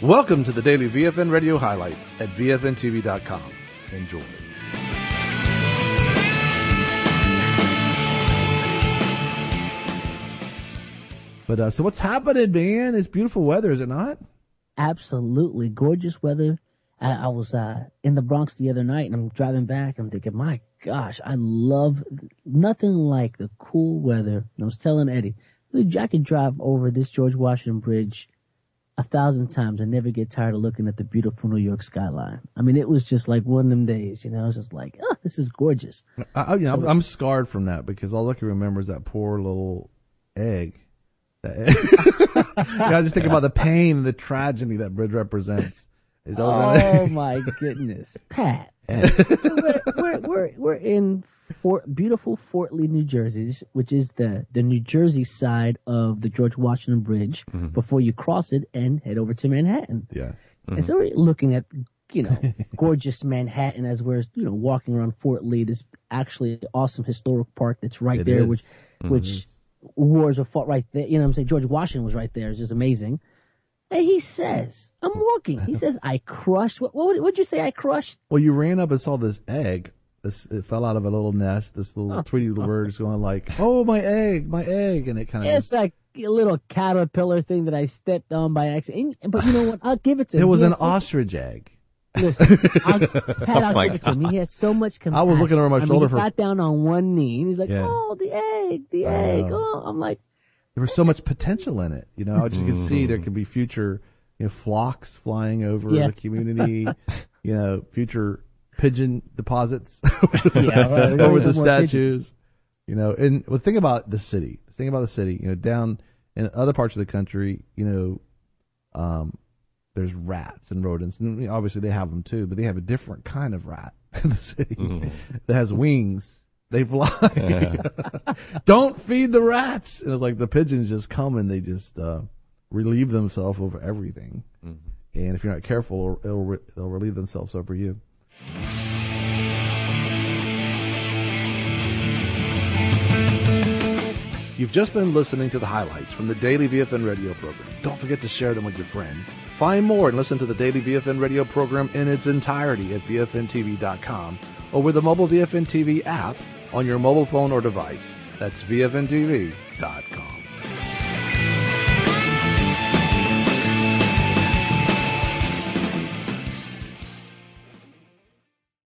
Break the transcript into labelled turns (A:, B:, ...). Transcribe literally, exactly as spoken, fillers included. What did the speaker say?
A: Welcome to the daily V F N Radio highlights at V F N T V dot com. Enjoy. But uh, so what's happening, man? It's beautiful weather, is it not?
B: Absolutely gorgeous weather. I, I was uh, in the Bronx the other night, and I'm driving back. I'm thinking, my gosh, I love nothing like the cool weather. And I was telling Eddie, I could drive over this George Washington Bridge a thousand times and never get tired of looking at the beautiful New York skyline. I mean, it was just like one of them days, you know. It's just like, oh, this is gorgeous.
A: I, I, you know,
B: So-
A: I'm, I'm scarred from that because all I can remember is that poor little egg. That egg. Yeah, I just think about the pain, the tragedy that bridge represents. Is that what
B: Oh my goodness, Pat! we're, we're we're we're in Fort, beautiful Fort Lee, New Jersey, which is the the New Jersey side of the George Washington Bridge.
A: Mm-hmm.
B: Before you cross it and head over to Manhattan,
A: Yeah. Mm-hmm.
B: and so we're looking at you know gorgeous Manhattan as we're you know walking around Fort Lee, this actually awesome historic park that's right
A: It
B: there,
A: is.
B: which
A: Mhm.
B: which wars were fought right there. You know what I'm saying? George Washington was right there. It's just amazing. And he says, I'm walking. He says, I crushed. What, what would you say I crushed?
A: Well, you ran up and saw this egg. This, it fell out of a little nest. This little
B: Oh.
A: Tweety little bird is going like, "Oh, my egg, my egg," and it kind of.
B: It's like a little caterpillar thing that I stepped on by accident. And- But you know what? I'll give it to him.
A: It was
B: He
A: an
B: has so-
A: ostrich egg.
B: Listen, I'll, Pat, I'll
C: my
B: give it to him. He had so much compassion.
A: I was looking over my
B: I mean,
A: shoulder
B: he
A: for-
B: got down on one knee and he's like,
A: Yeah.
B: oh, the egg, the
A: I
B: egg.
A: know.
B: Oh, I'm like,
A: There was so much potential in it. You know, as you can see, there could be future, you know, flocks flying over
B: Yeah.
A: the community. You know, future pigeon deposits
B: Yeah, well, we
A: over
B: don't
A: the
B: have more
A: statues.
B: pigeons.
A: You know, and well, think about the city. Think about the city. You know, down in other parts of the country, you know, um, there's rats and rodents, and you know, obviously they have them too, but they have a different kind of rat in the city that has wings. They fly. Don't feed the rats. And it's like the pigeons just come and they just uh, relieve themselves over everything. And if you're not careful, it'll, it'll, they'll relieve themselves over you. You've just been listening to the highlights from the Daily V F N Radio program. Don't forget to share them with your friends. Find more and listen to the Daily V F N Radio program in its entirety at V F N T V dot com or with the mobile V F N T V app on your mobile phone or device. That's V F N T V dot com.